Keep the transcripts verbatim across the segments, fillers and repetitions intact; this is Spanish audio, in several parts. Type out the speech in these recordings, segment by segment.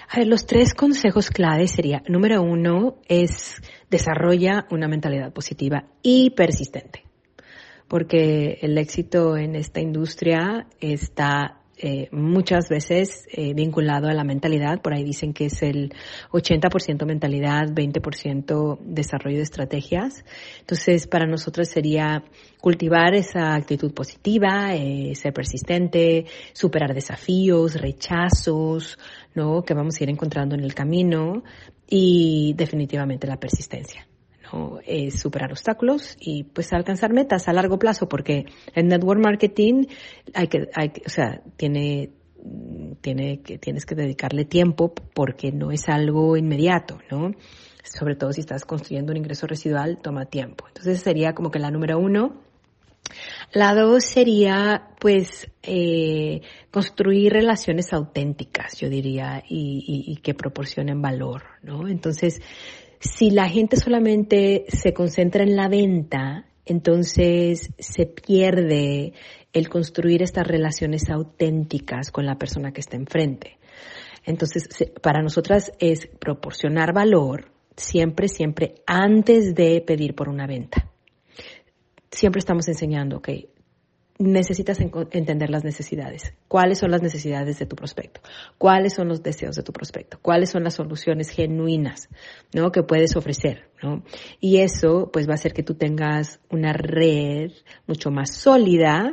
A ver, los tres consejos clave sería, número uno es desarrolla una mentalidad positiva y persistente, porque el éxito en esta industria está eh, muchas veces eh, vinculado a la mentalidad. Por ahí dicen que es el ochenta por ciento mentalidad, veinte por ciento desarrollo de estrategias. Entonces, para nosotros sería cultivar esa actitud positiva, eh, ser persistente, superar desafíos, rechazos, ¿no? Que vamos a ir encontrando en el camino, y definitivamente la persistencia. ¿No? Es superar obstáculos y pues alcanzar metas a largo plazo, porque el network marketing hay que, hay que, o sea, tiene, tiene que, tienes que dedicarle tiempo porque no es algo inmediato, ¿no? Sobre todo si estás construyendo un ingreso residual, toma tiempo. Entonces sería como que la número uno. La dos sería, pues, eh, construir relaciones auténticas, yo diría, y, y, y que proporcionen valor, ¿no? Entonces, si la gente solamente se concentra en la venta, entonces se pierde el construir estas relaciones auténticas con la persona que está enfrente. Entonces, para nosotras es proporcionar valor siempre, siempre antes de pedir por una venta. Siempre estamos enseñando, ok, necesitas entender las necesidades. ¿Cuáles son las necesidades de tu prospecto? ¿Cuáles son los deseos de tu prospecto? ¿Cuáles son las soluciones genuinas, ¿no? que puedes ofrecer, ¿no? Y eso, pues, va a hacer que tú tengas una red mucho más sólida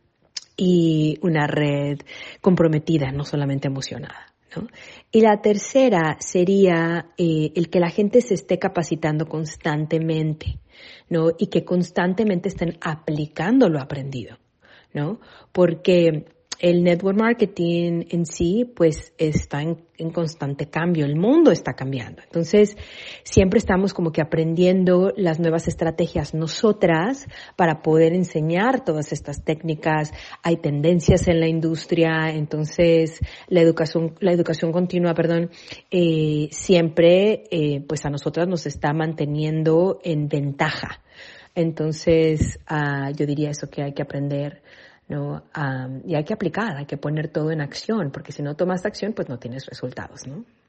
y una red comprometida, no solamente emocionada, ¿no? Y la tercera sería eh, el que la gente se esté capacitando constantemente, ¿no? Y que constantemente estén aplicando lo aprendido, ¿no? Porque el network marketing en sí, pues, está en, en constante cambio. El mundo está cambiando. Entonces, siempre estamos como que aprendiendo las nuevas estrategias nosotras para poder enseñar todas estas técnicas. Hay tendencias en la industria. Entonces, la educación, la educación continua, perdón, eh, siempre, eh, pues, a nosotras nos está manteniendo en ventaja. Entonces, uh, yo diría eso, que hay que aprender, ¿no? Um, y hay que aplicar, hay que poner todo en acción, porque si no tomas acción, pues no tienes resultados, ¿no?